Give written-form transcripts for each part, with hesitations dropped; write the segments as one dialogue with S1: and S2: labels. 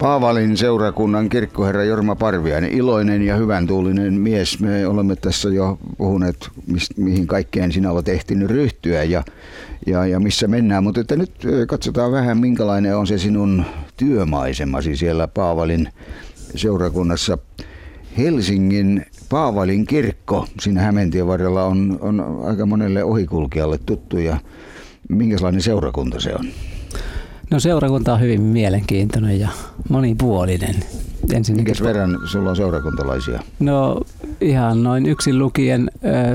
S1: Paavalin seurakunnan kirkkoherra Jorma Parviainen, iloinen ja hyvän tuulinen mies. Me olemme tässä jo puhuneet, mihin kaikkeen sinä olet ehtinyt ryhtyä ja missä mennään. Mutta että nyt katsotaan vähän, minkälainen on se sinun työmaisemasi siellä Paavalin seurakunnassa. Helsingin Paavalin kirkko siinä Hämeentien varrella on aika monelle ohikulkijalle tuttu. Ja minkälainen seurakunta se on? No
S2: seurakunta on hyvin mielenkiintoinen ja monipuolinen.
S1: Minkäs verran sulla on seurakuntalaisia?
S2: No ihan noin yksin lukien,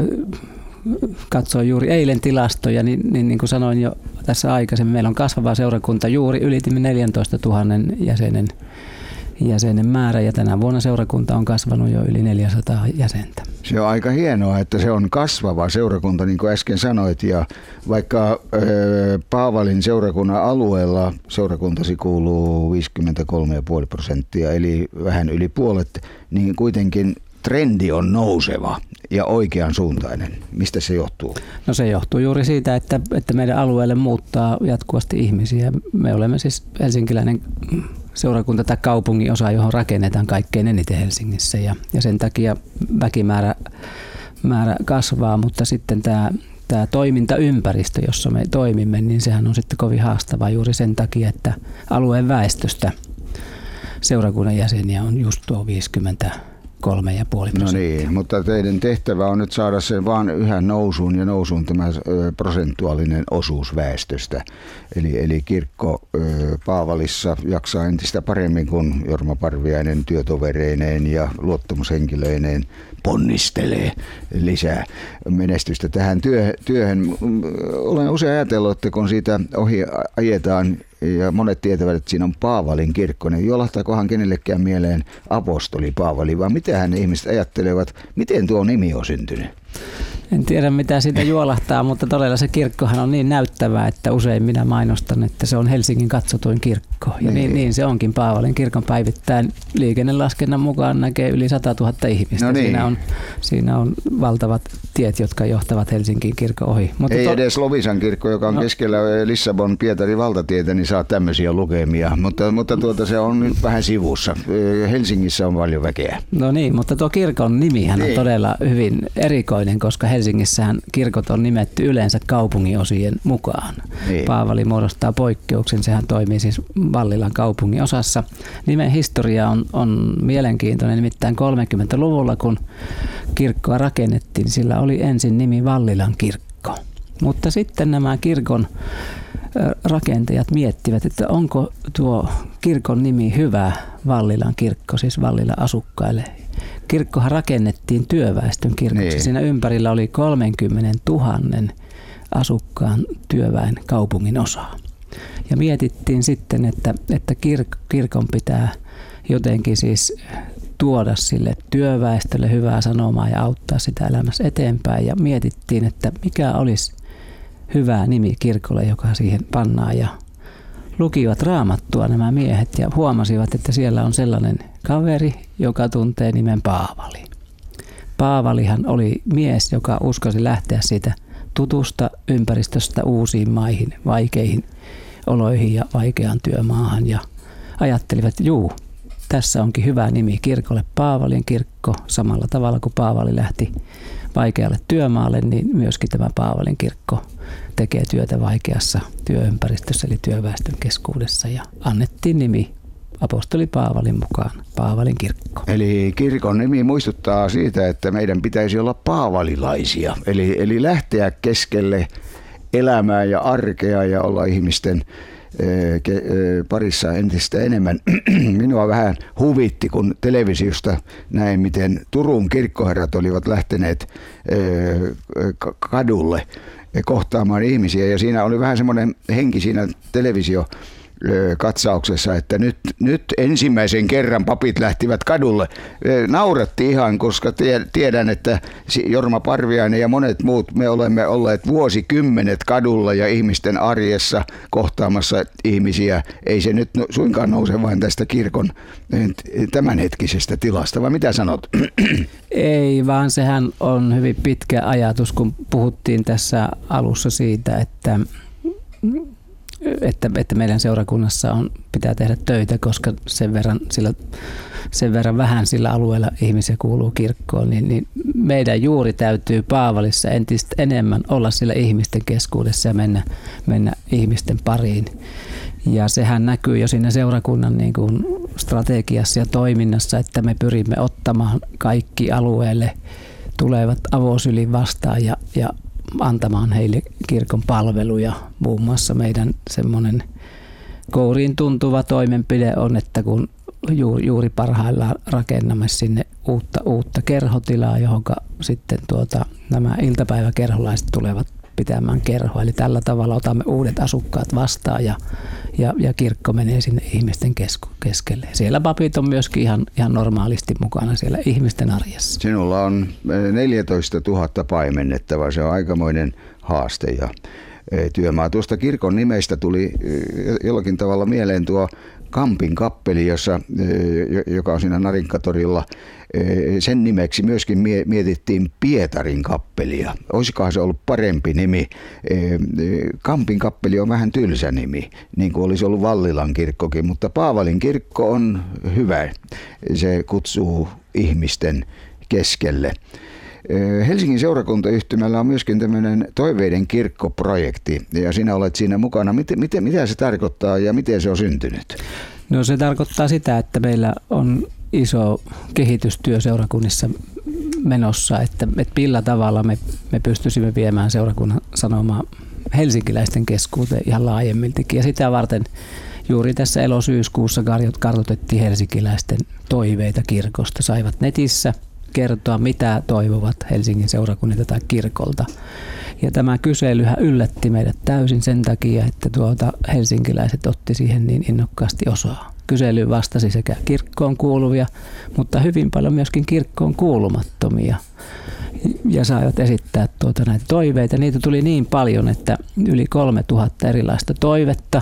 S2: katsoin juuri eilen tilastoja, niin kuin sanoin jo tässä aikaisemmin, meillä on kasvava seurakunta, juuri ylitimme 14 000 jäsenen määrä ja tänä vuonna seurakunta on kasvanut jo yli 400 jäsentä.
S1: Se on aika hienoa, että se on kasvava seurakunta, niin kuin äsken sanoit, ja vaikka Paavalin seurakunnan alueella seurakuntasi kuuluu 53,5%, eli vähän yli puolet, niin kuitenkin trendi on nouseva ja oikean suuntainen. Mistä se johtuu?
S2: No se johtuu juuri siitä, että meidän alueelle muuttaa jatkuvasti ihmisiä. Me olemme siis helsinkiläinen seurakunta tai kaupungin osa, johon rakennetaan kaikkein eniten Helsingissä ja sen takia väkimäärä kasvaa, mutta sitten tämä toimintaympäristö, jossa me toimimme, niin sehän on sitten kovin haastavaa juuri sen takia, että alueen väestöstä seurakunnan jäseniä on just tuo 53,5%.
S1: No niin, mutta teidän tehtävä on nyt saada se vaan yhä nousuun tämä prosentuaalinen osuus väestöstä. Eli kirkko Paavalissa jaksaa entistä paremmin, kun Jorma Parviainen työtovereineen ja luottamushenkilöineen ponnistelee lisää menestystä tähän työhön. Olen usein ajatellut, että kun siitä ohi ajetaan ja monet tietävät, että siinä on Paavalin kirkko, niin juolahtaakohan kenellekään mieleen apostoli Paavali, vaan mitähän ne ihmiset ajattelevat, miten tuo nimi on syntynyt?
S2: En tiedä mitä siitä juolahtaa, mutta todella se kirkkohan on niin näyttävä, että usein minä mainostan, että se on Helsingin katsotuin kirkko. Ja niin se onkin Paavalin kirkon päivittäin. Liikennelaskennan mukaan näkee yli 100 000 ihmistä. No niin. Siinä on valtavat tiet, jotka johtavat Helsingin kirkon ohi.
S1: Mutta ei edes Lovisan kirkko, joka on keskellä Lissabon-Pietarin valtatietä, niin saa tämmöisiä lukemia. Mutta se on nyt vähän sivussa. Helsingissä on paljon väkeä.
S2: No niin, mutta tuo kirkon nimihän on todella hyvin erikoinen, koska Helsingissähän kirkot on nimetty yleensä kaupunginosien mukaan. Niin. Paavali muodostaa poikkeuksen, sehän toimii siis Vallilan kaupungin osassa. Nimen historia on mielenkiintoinen, nimittäin 30-luvulla kun kirkkoa rakennettiin, sillä oli ensin nimi Vallilan kirkko. Mutta sitten nämä kirkon rakentajat miettivät, että onko tuo kirkon nimi hyvä Vallilan kirkko, siis Vallilan asukkaille. Kirkkohan rakennettiin työväestön kirkoksi. Niin. Siinä ympärillä oli 30 000 asukkaan työväen kaupungin osaa. Ja mietittiin sitten, että kirkon pitää jotenkin siis tuoda sille työväestölle hyvää sanomaa ja auttaa sitä elämässä eteenpäin. Ja mietittiin, että mikä olisi hyvä nimi kirkolle, joka siihen pannaan. Ja lukivat Raamattua nämä miehet ja huomasivat, että siellä on sellainen kaveri, joka tuntee nimen Paavali. Paavalihan oli mise, joka uskalsi lähteä siitä tutusta ympäristöstä uusiin maihin, vaikeihin oloihin ja vaikeaan työmaahan. Ja ajattelivat, että tässä onkin hyvä nimi kirkolle, Paavalin kirkko. Samalla tavalla kuin Paavali lähti vaikealle työmaalle, niin myöskin tämä Paavalin kirkko tekee työtä vaikeassa työympäristössä eli työväestön keskuudessa ja annettiin nimi apostoli Paavalin mukaan Paavalin kirkko.
S1: Eli kirkon nimi muistuttaa siitä, että meidän pitäisi olla paavalilaisia, eli lähteä keskelle elämää ja arkea ja olla ihmisten parissa entistä enemmän. Minua vähän huvitti, kun televisiosta näin, miten Turun kirkkoherrat olivat lähteneet kadulle kohtaamaan ihmisiä. Ja siinä oli vähän semmoinen henki siinä televisiokatsauksessa, että nyt ensimmäisen kerran papit lähtivät kadulle. Nauratti ihan, koska tiedän, että Jorma Parviainen ja monet muut, me olemme olleet vuosikymmenet kadulla ja ihmisten arjessa kohtaamassa ihmisiä. Ei se nyt suinkaan nouse vain tästä kirkon tämänhetkisestä tilasta, vai mitä sanot?
S2: Ei, vaan sehän on hyvin pitkä ajatus, kun puhuttiin tässä alussa siitä, että että meidän seurakunnassa pitää tehdä töitä, koska sen verran vähän sillä alueella ihmisiä kuuluu kirkkoon, niin meidän juuri täytyy Paavalissa entistä enemmän olla sillä ihmisten keskuudessa ja mennä ihmisten pariin. Ja sehän näkyy jo siinä seurakunnan niin kuin strategiassa ja toiminnassa, että me pyrimme ottamaan kaikki alueelle tulevat avosylin vastaan ja antamaan heille kirkon palveluja. Muun muassa meidän semmoinen kouriin tuntuva toimenpide on, että kun juuri parhaillaan rakennamme sinne uutta kerhotilaa, johon sitten nämä iltapäiväkerholaiset tulevat pitämään kerhoa. Eli tällä tavalla otamme uudet asukkaat vastaan ja kirkko menee sinne ihmisten keskelle. Siellä papit on myöskin ihan normaalisti mukana siellä ihmisten arjessa.
S1: Sinulla on 14 000 paimennettavaa, se on aikamoinen haaste ja työmaa. Tuosta kirkon nimestä tuli jollakin tavalla mieleen tuo Kampin kappeli, joka on siinä Narinkatorilla. Sen nimeksi myöskin mietittiin Pietarin kappelia. Olisikohan se ollut parempi nimi? Kampin kappeli on vähän tylsä nimi, niin kuin olisi ollut Vallilan kirkkokin, mutta Paavalin kirkko on hyvä. Se kutsuu ihmisten keskelle. Helsingin seurakuntayhtymällä on myöskin tämmöinen Toiveiden kirkkoprojekti ja sinä olet siinä mukana. Mitä se tarkoittaa ja miten se on syntynyt?
S2: No se tarkoittaa sitä, että meillä on iso kehitystyö seurakunnissa menossa, että millä tavalla me pystyisimme viemään seurakunnan sanomaa helsinkiläisten keskuuteen ihan laajemmiltikin. Ja sitä varten juuri tässä elo-syyskuussa kartoitettiin helsinkiläisten toiveita kirkosta. Saivat netissä kertoa, mitä toivovat Helsingin seurakunnilta tai kirkolta. Ja tämä kyselyhän yllätti meidät täysin sen takia, että helsinkiläiset otti siihen niin innokkaasti osaa. Kyselyyn vastasi sekä kirkkoon kuuluvia, mutta hyvin paljon myöskin kirkkoon kuulumattomia. Ja saivat esittää näitä toiveita. Niitä tuli niin paljon, että yli 3000 erilaista toivetta.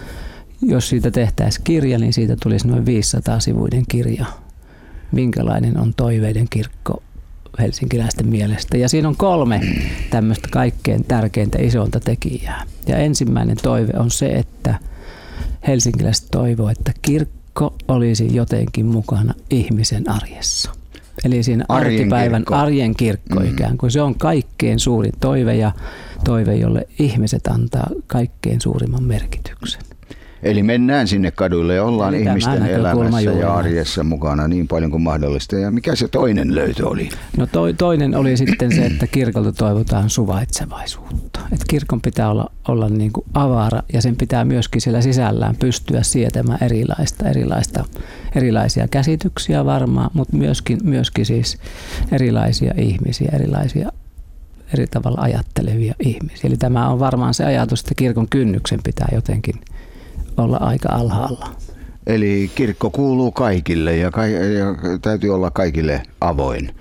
S2: Jos siitä tehtäisiin kirja, niin siitä tulisi noin 500-sivuinen kirja. Minkälainen on toiveiden kirkko helsinkiläisten mielestä. Ja siinä on 3 tämmöistä kaikkein tärkeintä isointa tekijää. Ja ensimmäinen toive on se, että helsinkiläiset toivoo, että kirkko olisi jotenkin mukana ihmisen arjessa. Eli siinä arkipäivän arjen kirkko ikään kuin. Se on kaikkein suurin toive ja toive, jolle ihmiset antaa kaikkein suurimman merkityksen.
S1: Eli mennään sinne kaduille ja ollaan ihmisten elämässä ja arjessa mukana niin paljon kuin mahdollista. Ja mikä se toinen löytö oli?
S2: No toinen oli sitten se, että kirkolta toivotaan suvaitsevaisuutta. Että kirkon pitää olla niin kuin avara ja sen pitää myöskin siellä sisällään pystyä sietämään erilaisia käsityksiä varmaan, mutta myöskin siis erilaisia ihmisiä, erilaisia eri tavalla ajattelevia ihmisiä. Eli tämä on varmaan se ajatus, että kirkon kynnyksen pitää jotenkin olla aika alhaalla.
S1: Eli kirkko kuuluu kaikille ja täytyy olla kaikille avoin.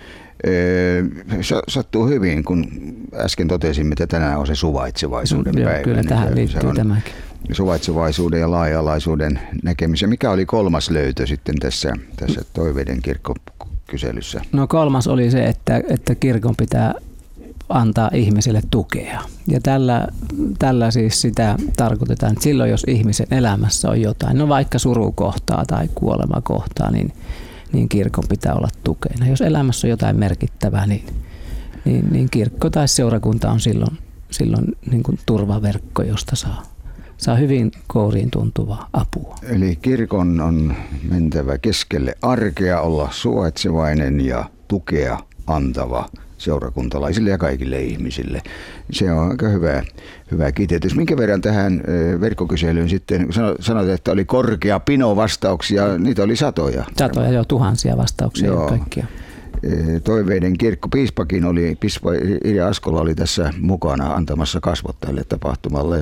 S1: Sattuu hyvin, kun äsken totesimme, että tänään on se suvaitsevaisuuden päivä.
S2: Kyllä tähän liittyy tämäkin.
S1: Suvaitsevaisuuden ja laaja-alaisuuden näkemisen. Mikä oli 3. löytö sitten tässä Toiveiden kirkkokyselyssä?
S2: No 3. oli se, että kirkon pitää antaa ihmiselle tukea. Ja tällä siis sitä tarkoitetaan, että silloin jos ihmisen elämässä on jotain, no vaikka surukohtaa tai kuolemakohtaa, niin kirkon pitää olla tukena. Jos elämässä on jotain merkittävää, niin kirkko tai seurakunta on silloin niin kuin turvaverkko, josta saa hyvin kouriin tuntuvaa apua.
S1: Eli kirkon on mentävä keskelle arkea, olla suvaitsevainen ja tukea antava seurakuntalaisille ja kaikille ihmisille. Se on aika hyvä kiteytys. Minkä verran tähän verkkokyselyyn sitten, sanoit, että oli korkea pino vastauksia, niitä oli satoja.
S2: Satoja, joo, tuhansia vastauksia kaikkia.
S1: Toiveiden kirkko, piispa Irja Askola oli tässä mukana antamassa kasvot tälle tapahtumalle.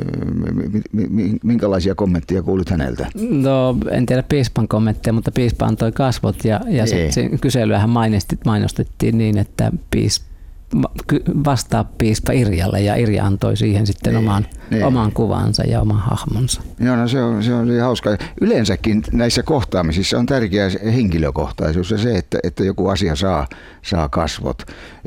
S1: Minkälaisia kommentteja kuulit häneltä?
S2: No en tiedä piispan kommentteja, mutta piispa antoi kasvot ja sen kyselyähän mainostettiin niin, että vastaa piispa Irjalle ja Irja antoi siihen sitten oman kuvansa ja oman hahmonsa.
S1: Joo, no se oli hauska. Yleensäkin näissä kohtaamisissa on tärkeä henkilökohtaisuus ja se, että joku asia saa kasvot.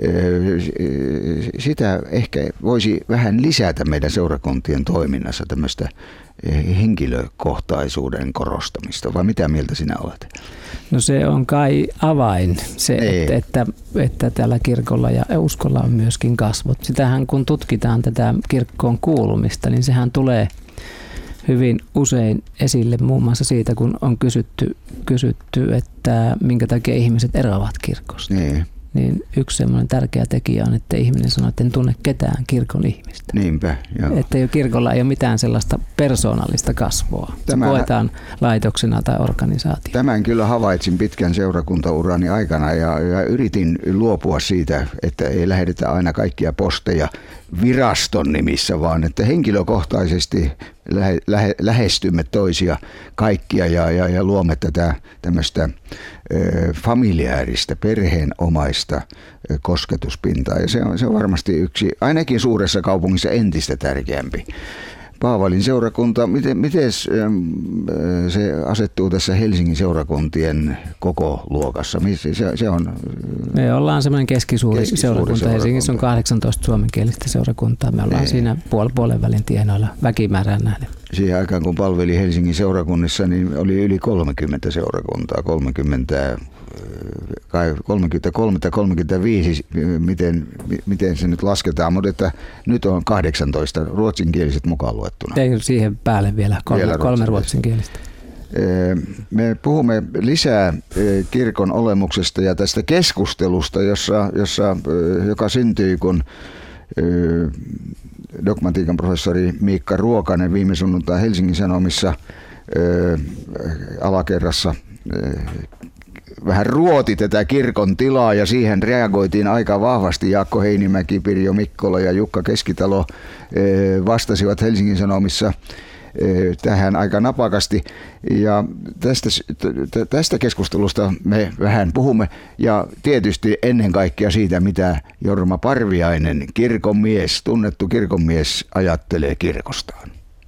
S1: Sitä ehkä voisi vähän lisätä meidän seurakuntien toiminnassa tämmöistä henkilökohtaisuuden korostamista, vai mitä mieltä sinä olet?
S2: No se on kai avain, se, että tällä kirkolla ja uskolla on myöskin kasvot. Sitähän kun tutkitaan tätä kirkkoon kuulumista, niin sehän tulee hyvin usein esille muun muassa siitä, kun on kysytty että minkä takia ihmiset eroavat kirkosta. Niin yksi semmoinen tärkeä tekijä on, että ihminen sanoo, että en tunne ketään kirkon ihmistä.
S1: Niinpä, joo.
S2: Että kirkolla ei ole mitään sellaista persoonallista kasvua. Se koetaan laitoksena tai organisaatio.
S1: Tämän kyllä havaitsin pitkän seurakuntaurani aikana ja yritin luopua siitä, että ei lähetetä aina kaikkia posteja viraston nimissä, vaan että henkilökohtaisesti lähestymme toisia kaikkia ja luomme tätä tämmöistä familiääristä, perheenomaista kosketuspintaa. Ja se on varmasti yksi, ainakin suuressa kaupungissa entistä tärkeämpi. Paavalin seurakunta, miten se asettuu tässä Helsingin seurakuntien koko luokassa? Se on,
S2: me ollaan semmoinen keskisuuri seurakunta. Helsingissä on 18 suomenkielistä seurakuntaa. Me ollaan siinä puolen välin tienoilla väkimäärään nähden.
S1: Siihen aikaan, kun palveli Helsingin seurakunnissa, niin oli yli 30 seurakuntaa, 33 tai 35, miten se nyt lasketaan, mutta että nyt on 18 ruotsinkieliset mukaan luettuna.
S2: Ei siihen päälle vielä kolme ruotsinkielistä.
S1: Me puhumme lisää kirkon olemuksesta ja tästä keskustelusta, joka syntyi, kun dogmatiikan professori Miikka Ruokanen viime sunnuntai Helsingin Sanomissa alakerrassa vähän ruoti tätä kirkon tilaa ja siihen reagoitiin aika vahvasti. Jaakko Heinimäki, Pirjo Mikkola ja Jukka Keskitalo vastasivat Helsingin Sanomissa tähän aika napakasti. Ja tästä keskustelusta me vähän puhumme ja tietysti ennen kaikkea siitä, mitä Jorma Parviainen, kirkonmies, tunnettu kirkonmies, ajattelee kirkostaan.